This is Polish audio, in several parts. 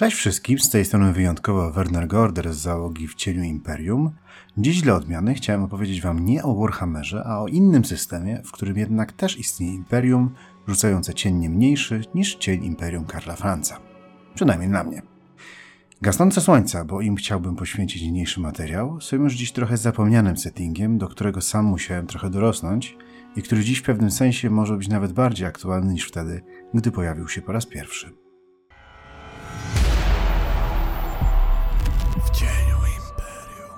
Cześć wszystkim, z tej strony wyjątkowo Werner Gorder z załogi W Cieniu Imperium. Dziś dla odmiany chciałem opowiedzieć Wam nie o Warhammerze, a o innym systemie, w którym jednak też istnieje Imperium, rzucające cień nie mniejszy niż cień Imperium Karla Franza. Przynajmniej dla mnie. Gasnące Słońca, bo im chciałbym poświęcić niniejszy materiał, są już dziś trochę zapomnianym settingiem, do którego sam musiałem trochę dorosnąć i który dziś w pewnym sensie może być nawet bardziej aktualny niż wtedy, gdy pojawił się po raz pierwszy. W cieniu Imperium.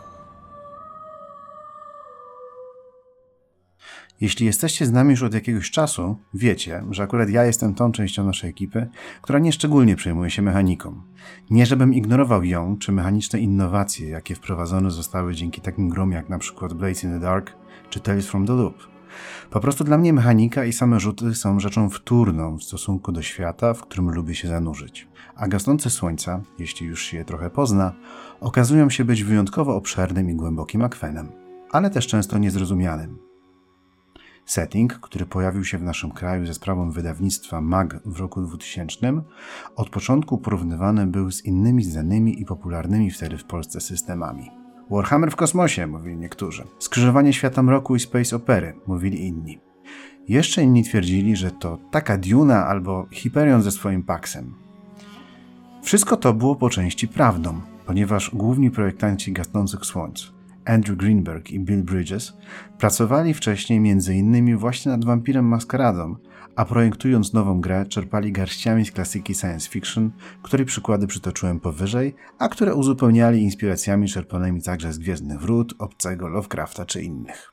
Jeśli jesteście z nami już od jakiegoś czasu, wiecie, że akurat ja jestem tą częścią naszej ekipy, która nieszczególnie przejmuje się mechaniką. Nie żebym ignorował ją, czy mechaniczne innowacje, jakie wprowadzone zostały dzięki takim grom jak na przykład Blades in the Dark, czy Tales from the Loop. Po prostu dla mnie mechanika i same rzuty są rzeczą wtórną w stosunku do świata, w którym lubię się zanurzyć. A gasnące słońca, jeśli już się je trochę pozna, okazują się być wyjątkowo obszernym i głębokim akwenem, ale też często niezrozumianym. Setting, który pojawił się w naszym kraju ze sprawą wydawnictwa MAG w roku 2000, od początku porównywany był z innymi znanymi i popularnymi wtedy w Polsce systemami. Warhammer w kosmosie, mówili niektórzy. Skrzyżowanie świata mroku i space opery, mówili inni. Jeszcze inni twierdzili, że to taka Duna albo Hyperion ze swoim Paxem. Wszystko to było po części prawdą, ponieważ główni projektanci Gasnących Słońc, Andrew Greenberg i Bill Bridges, pracowali wcześniej m.in. właśnie nad Wampirem Maskaradą, a projektując nową grę czerpali garściami z klasyki science fiction, której przykłady przytoczyłem powyżej, a które uzupełniali inspiracjami czerpanymi także z Gwiezdnych Wrót, Obcego, Lovecrafta czy innych.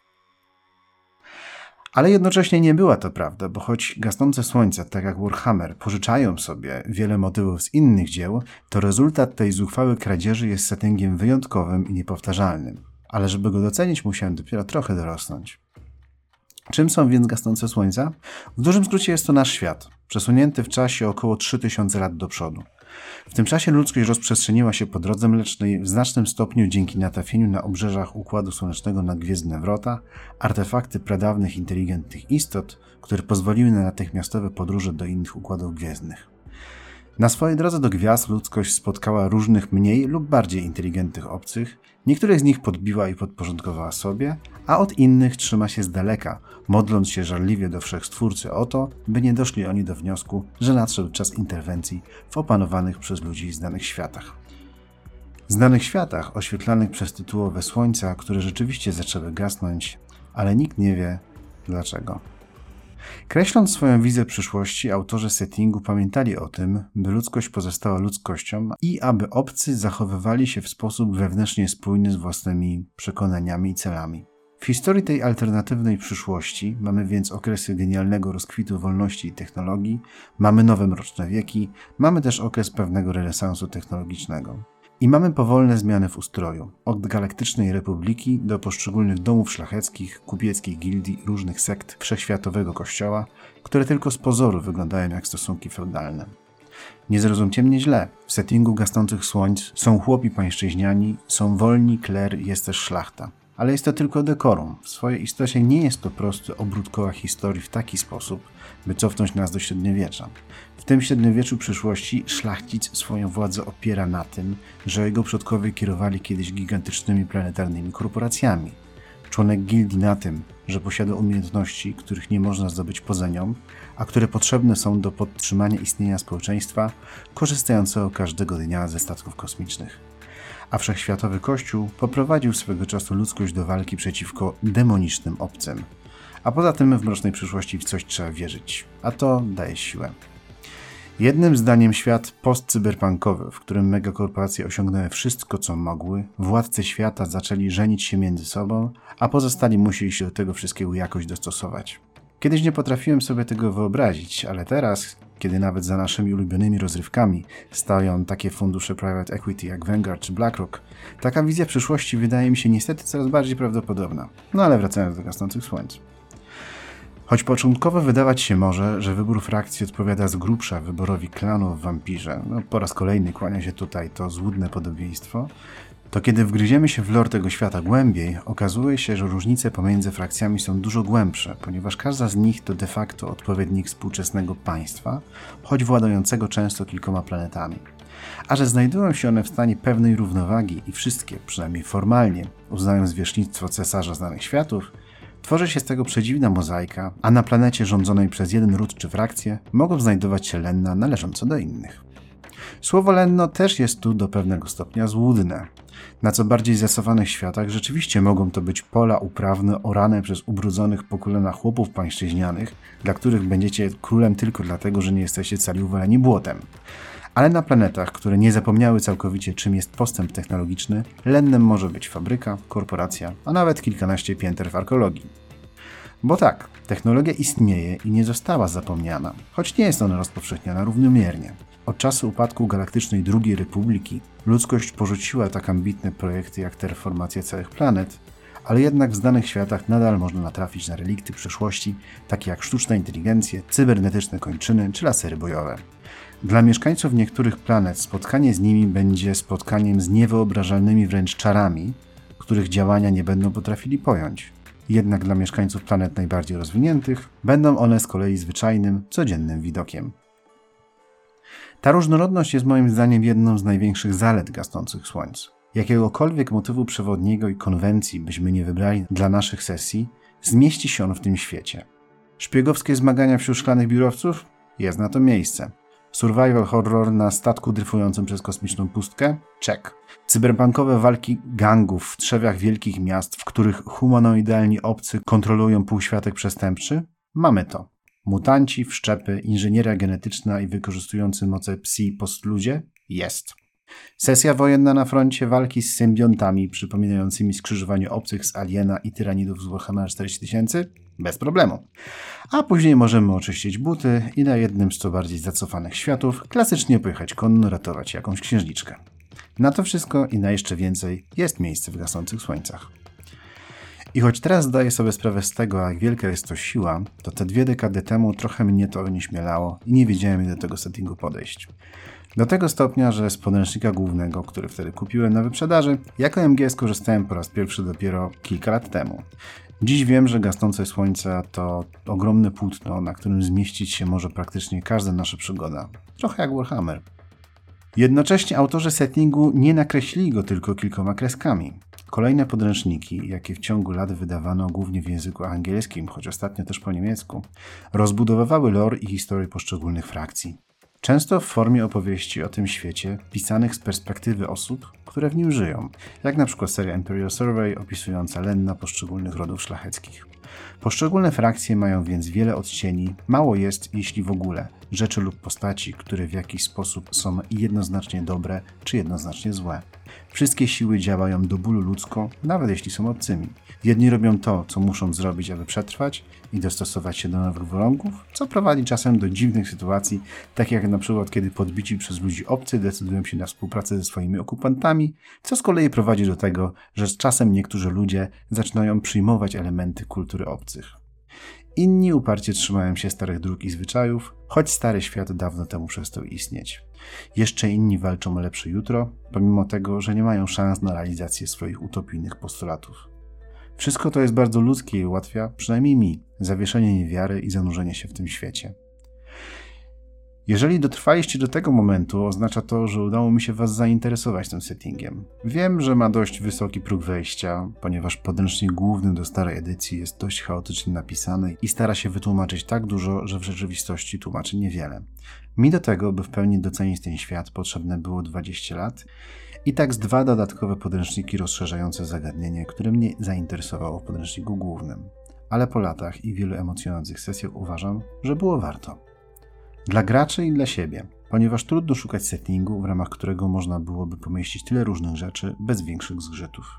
Ale jednocześnie nie była to prawda, bo choć Gasnące Słońca, tak jak Warhammer, pożyczają sobie wiele motywów z innych dzieł, to rezultat tej zuchwałej kradzieży jest settingiem wyjątkowym i niepowtarzalnym. Ale żeby go docenić, musiałem dopiero trochę dorosnąć. Czym są więc Gasnące Słońca? W dużym skrócie jest to nasz świat, przesunięty w czasie około 3000 lat do przodu. W tym czasie ludzkość rozprzestrzeniła się po drodze mlecznej w znacznym stopniu dzięki natrafieniu na obrzeżach Układu Słonecznego na gwiezdne wrota, artefakty pradawnych inteligentnych istot, które pozwoliły na natychmiastowe podróże do innych układów gwiezdnych. Na swojej drodze do gwiazd ludzkość spotkała różnych mniej lub bardziej inteligentnych obcych, niektórych z nich podbiła i podporządkowała sobie, a od innych trzyma się z daleka, modląc się żarliwie do Wszechstwórcy o to, by nie doszli oni do wniosku, że nadszedł czas interwencji w opanowanych przez ludzi znanych światach. Znanych światach oświetlanych przez tytułowe słońca, które rzeczywiście zaczęły gasnąć, ale nikt nie wie dlaczego. Kreśląc swoją wizję przyszłości, autorzy settingu pamiętali o tym, by ludzkość pozostała ludzkością i aby obcy zachowywali się w sposób wewnętrznie spójny z własnymi przekonaniami i celami. W historii tej alternatywnej przyszłości mamy więc okresy genialnego rozkwitu wolności i technologii, mamy nowe mroczne wieki, mamy też okres pewnego renesansu technologicznego. I mamy powolne zmiany w ustroju, od galaktycznej republiki do poszczególnych domów szlacheckich, kupieckich gildii, różnych sekt wszechświatowego kościoła, które tylko z pozoru wyglądają jak stosunki feudalne. Nie zrozumcie mnie źle, w settingu Gasnących Słońc są chłopi pańszczyźniani, są wolni, kler, jest też szlachta. Ale jest to tylko dekorum. W swojej istocie nie jest to prosty obrót koła historii w taki sposób, by cofnąć nas do średniowiecza. W tym średniowieczu przyszłości szlachcic swoją władzę opiera na tym, że jego przodkowie kierowali kiedyś gigantycznymi planetarnymi korporacjami. Członek gildii na tym, że posiada umiejętności, których nie można zdobyć poza nią, a które potrzebne są do podtrzymania istnienia społeczeństwa korzystającego każdego dnia ze statków kosmicznych. A wszechświatowy Kościół poprowadził swego czasu ludzkość do walki przeciwko demonicznym obcym. A poza tym w mrocznej przyszłości w coś trzeba wierzyć, a to daje siłę. Jednym zdaniem świat postcyberpunkowy, w którym megakorporacje osiągnęły wszystko, co mogły, władcy świata zaczęli żenić się między sobą, a pozostali musieli się do tego wszystkiego jakoś dostosować. Kiedyś nie potrafiłem sobie tego wyobrazić, ale teraz, kiedy nawet za naszymi ulubionymi rozrywkami stoją takie fundusze private equity jak Vanguard czy BlackRock, taka wizja przyszłości wydaje mi się niestety coraz bardziej prawdopodobna. No ale wracając do Gasnących Słońc. Choć początkowo wydawać się może, że wybór frakcji odpowiada z grubsza wyborowi klanu w Wampirze, po raz kolejny kłania się tutaj to złudne podobieństwo, To kiedy wgryziemy się w lore tego świata głębiej, okazuje się, że różnice pomiędzy frakcjami są dużo głębsze, ponieważ każda z nich to de facto odpowiednik współczesnego państwa, choć władającego często kilkoma planetami. A że znajdują się one w stanie pewnej równowagi i wszystkie, przynajmniej formalnie, uznają zwierzchnictwo cesarza znanych światów, tworzy się z tego przedziwna mozaika, a na planecie rządzonej przez jeden ród czy frakcję mogą znajdować się lenna należące do innych. Słowo lenno też jest tu do pewnego stopnia złudne. Na co bardziej zaawansowanych światach rzeczywiście mogą to być pola uprawne orane przez ubrudzonych po kolana chłopów pańszczyźnianych, dla których będziecie królem tylko dlatego, że nie jesteście cali uwaleni błotem. Ale na planetach, które nie zapomniały całkowicie, czym jest postęp technologiczny, lennem może być fabryka, korporacja, a nawet kilkanaście pięter w arkeologii. Bo tak, technologia istnieje i nie została zapomniana, choć nie jest ona rozpowszechniana równomiernie. Od czasu upadku Galaktycznej II Republiki ludzkość porzuciła tak ambitne projekty jak terraformacja całych planet, ale jednak w znanych światach nadal można natrafić na relikty przeszłości, takie jak sztuczna inteligencja, cybernetyczne kończyny czy lasery bojowe. Dla mieszkańców niektórych planet spotkanie z nimi będzie spotkaniem z niewyobrażalnymi wręcz czarami, których działania nie będą potrafili pojąć. Jednak dla mieszkańców planet najbardziej rozwiniętych będą one z kolei zwyczajnym, codziennym widokiem. Ta różnorodność jest moim zdaniem jedną z największych zalet gasnących słońc. Jakiegokolwiek motywu przewodniego i konwencji byśmy nie wybrali dla naszych sesji, zmieści się on w tym świecie. Szpiegowskie zmagania wśród szklanych biurowców? Jest na to miejsce. Survival horror na statku dryfującym przez kosmiczną pustkę? Check. Cyberpunkowe walki gangów w trzewiach wielkich miast, w których humanoidalni obcy kontrolują półświatek przestępczy? Mamy to. Mutanci, wszczepy, inżynieria genetyczna i wykorzystujący moce psi postludzie? Jest. Sesja wojenna na froncie walki z symbiontami przypominającymi skrzyżowanie obcych z Aliena i tyranidów z Warhammera 40 000? Bez problemu. A później możemy oczyścić buty i na jednym z co bardziej zacofanych światów klasycznie pojechać konno ratować jakąś księżniczkę. Na to wszystko i na jeszcze więcej jest miejsce w gasnących słońcach. I choć teraz zdaję sobie sprawę z tego, jak wielka jest to siła, to te 2 dekady temu trochę mnie to onieśmielało i nie wiedziałem, jak do tego settingu podejść. Do tego stopnia, że z podręcznika głównego, który wtedy kupiłem na wyprzedaży, jako MG skorzystałem po raz pierwszy dopiero kilka lat temu. Dziś wiem, że gasnące słońce to ogromne płótno, na którym zmieścić się może praktycznie każda nasza przygoda. Trochę jak Warhammer. Jednocześnie autorzy settingu nie nakreślili go tylko kilkoma kreskami. Kolejne podręczniki, jakie w ciągu lat wydawano głównie w języku angielskim, choć ostatnio też po niemiecku, rozbudowywały lore i historię poszczególnych frakcji. Często w formie opowieści o tym świecie pisanych z perspektywy osób, które w nim żyją, jak na przykład seria Imperial Survey opisująca lenna poszczególnych rodów szlacheckich. Poszczególne frakcje mają więc wiele odcieni, mało jest, jeśli w ogóle, rzeczy lub postaci, które w jakiś sposób są jednoznacznie dobre czy jednoznacznie złe. Wszystkie siły działają do bólu ludzko, nawet jeśli są obcymi. Jedni robią to, co muszą zrobić, aby przetrwać i dostosować się do nowych warunków, co prowadzi czasem do dziwnych sytuacji, tak jak na przykład kiedy podbici przez ludzi obcy decydują się na współpracę ze swoimi okupantami, co z kolei prowadzi do tego, że z czasem niektórzy ludzie zaczynają przyjmować elementy kultury obcych. Inni uparcie trzymają się starych dróg i zwyczajów, choć stary świat dawno temu przestał istnieć. Jeszcze inni walczą o lepsze jutro, pomimo tego, że nie mają szans na realizację swoich utopijnych postulatów. Wszystko to jest bardzo ludzkie i ułatwia, przynajmniej mi, zawieszenie niewiary i zanurzenie się w tym świecie. Jeżeli dotrwaliście do tego momentu, oznacza to, że udało mi się Was zainteresować tym settingiem. Wiem, że ma dość wysoki próg wejścia, ponieważ podręcznik główny do starej edycji jest dość chaotycznie napisany i stara się wytłumaczyć tak dużo, że w rzeczywistości tłumaczy niewiele. Mi do tego, by w pełni docenić ten świat, potrzebne było 20 lat i tak z 2 dodatkowe podręczniki rozszerzające zagadnienie, które mnie zainteresowało w podręczniku głównym. Ale po latach i wielu emocjonujących sesjach uważam, że było warto. Dla graczy i dla siebie, ponieważ trudno szukać settingu, w ramach którego można byłoby pomieścić tyle różnych rzeczy bez większych zgrzytów.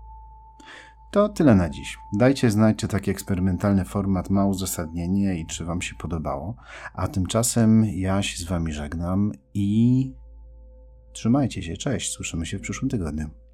To tyle na dziś. Dajcie znać, czy taki eksperymentalny format ma uzasadnienie i czy Wam się podobało. A tymczasem ja się z Wami żegnam i trzymajcie się, cześć, słyszymy się w przyszłym tygodniu.